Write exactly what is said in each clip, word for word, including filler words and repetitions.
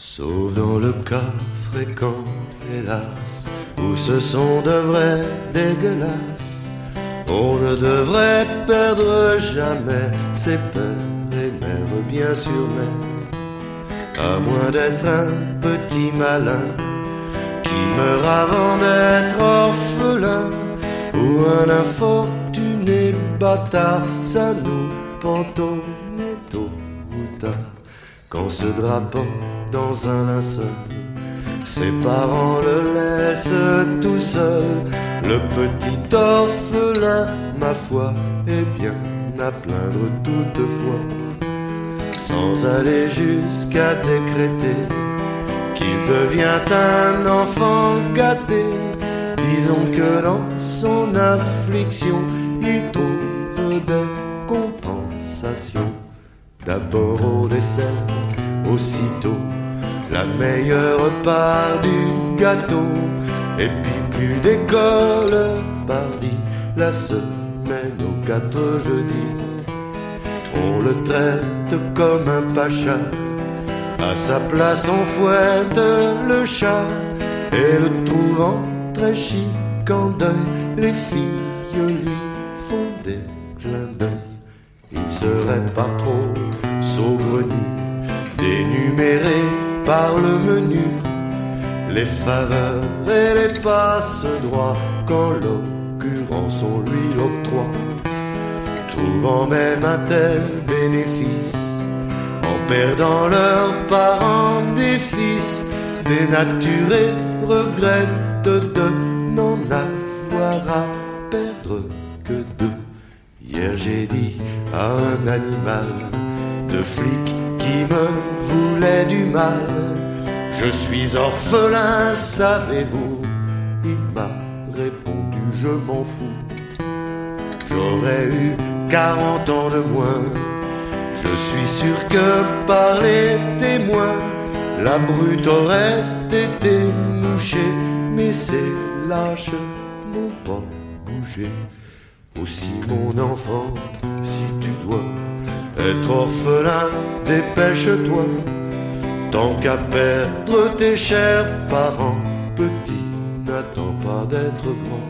Sauf dans le cas fréquent, hélas, où ce sont de vrais dégueulasses. On ne devrait perdre jamais ses pères et mères, bien sûr, mais à moins d'être un petit malin qui meurt avant d'être orphelin, ou un infortuné bâtard, ça nous pantonnait tôt ou tard. Qu'en se drapant dans un linceul, ses parents le laissent tout seul. Le petit orphelin, ma foi, est bien à plaindre toutefois, sans aller jusqu'à décréter qu'il devient un enfant gâté. Disons que dans son affliction, il trouve des compensations. D'abord au dessert, aussitôt la meilleure part du gâteau. Et puis plus d'école, pardi, la semaine aux quatre jeudis. On le traite comme un pacha, à sa place on fouette le chat. Et le trouvant très chic en deuil, les filles lui font des clins d'œil. Il serait pas trop saugrenu d'énumérer par le menu les faveurs et les passe-droits qu'en l'occurrence on lui octroie. Trouvant même un tel bénéfice en perdant leurs parents des fils, dénaturés regrettent de n'en avoir à perdre que deux. Hier j'ai dit à un animal de flic qui me voulait du mal: je suis orphelin, savez-vous? Il m'a répondu: je m'en fous. J'aurais eu quarante ans de moins, je suis sûr que par les témoins la brute aurait été mouchée, mais ces lâches n'ont pas bougé. Aussi mon enfant, si tu dois être orphelin, dépêche-toi, tant qu'à perdre tes chers parents. Petit, n'attends pas d'être grand.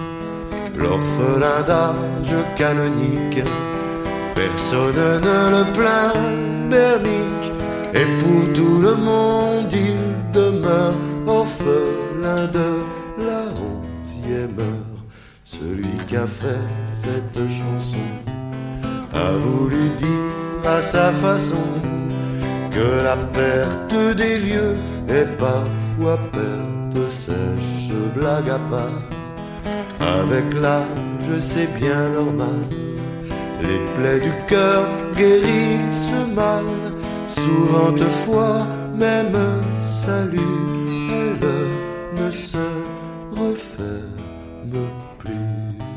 L'orphelin d'âge canonique, personne ne le plaint, bernique, et pour tout le monde il demeure orphelin de la onzième heure. Celui qui a fait cette chanson a voulu dire à sa façon que la perte des vieux est parfois perte sèche, blague à part. Avec l'âge c'est bien normal, les plaies du cœur guérissent mal. Souvent de fois même salut, elle ne se referme plus.